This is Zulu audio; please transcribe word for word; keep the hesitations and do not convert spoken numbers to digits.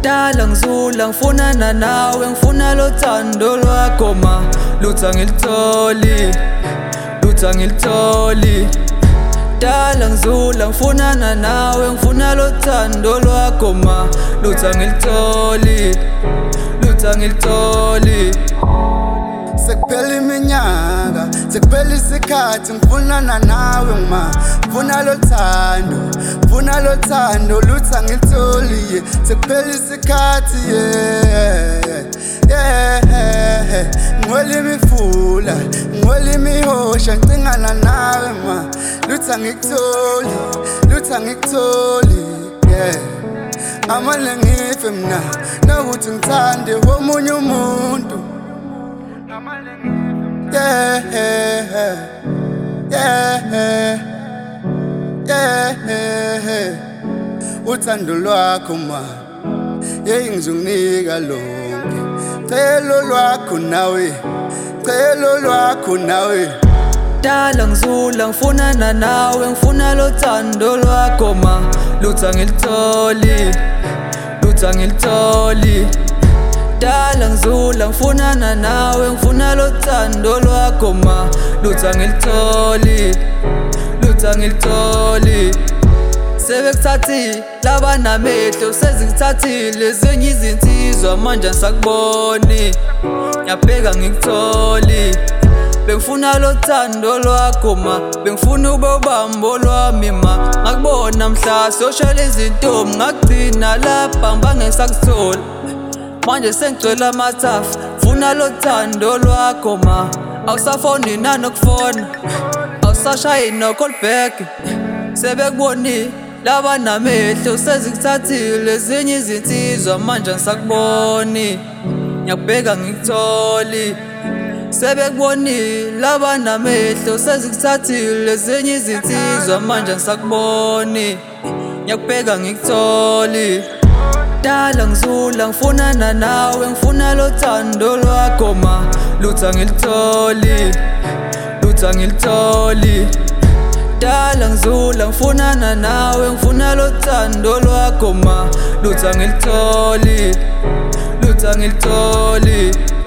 Dala ngizula ngifunana nawe ngifuna lothando lwakho ma lutha ngilitholi lutha ngilitholi Dala ngizula ngifunana nawe ngifuna lothando lwakho ma lutha ngilitholi lutha ngilitholi Sekuphela iminyaka sekuphela isikhathi ngifunana nawe ma ngifuna lothando ngifuna lothando lutha ngilitholi sekuphela isikhathi yeah yeah ngwela imifula ngwela imihosha ngicingana nawe ma lutha ngikutholi lutha ngikutholi yeah amale ngife mina nokuthi ngithande omunye umuntu yeah yeah yeah yeah uthando lwakho ma hey ngizunginika lonke celo lwakho nawe celo lwakho nawe Dala ngizula ngifunana nawe ngifuna lothando lwakho ma lutha ngilitholi lutha ngilitholi Dala ngizula ngifunana nawe ngifuna lothando lwakho ma lutha ngilitholi lutha ngilitholi Sebekuthathi laba namehlo sezikuthathile ezinye izinsizwa manje ngisakuboni Ngiyabheka ngikutholi Bengifuna lothando lwakho ma bengifuna ube ubambo lwami ma ngakubona mhla social izintombi ngakugcina lapha ngibange sakuthola Manje sengicela amathafu funa lothando lwakho ma awusafoni nanokufona awusashayi no call back sebekuboni laba namehlo sezikuthathile ezinye izinsizwa manje ngisakuboni ngiyabheka ngikutholi sebekuboni laba namehlo sezikuthathile ezinye izinsizwa manje ngisakuboni ngiyabheka ngikutholi Dala ngizula ngifunana nawe ngifuna lothando lwakho ma lutha ngilitholi lutha ngilitholi Dala ngizula ngifunana nawe ngifuna lothando lwakho ma lutha ngilitholi lutha ngilitholi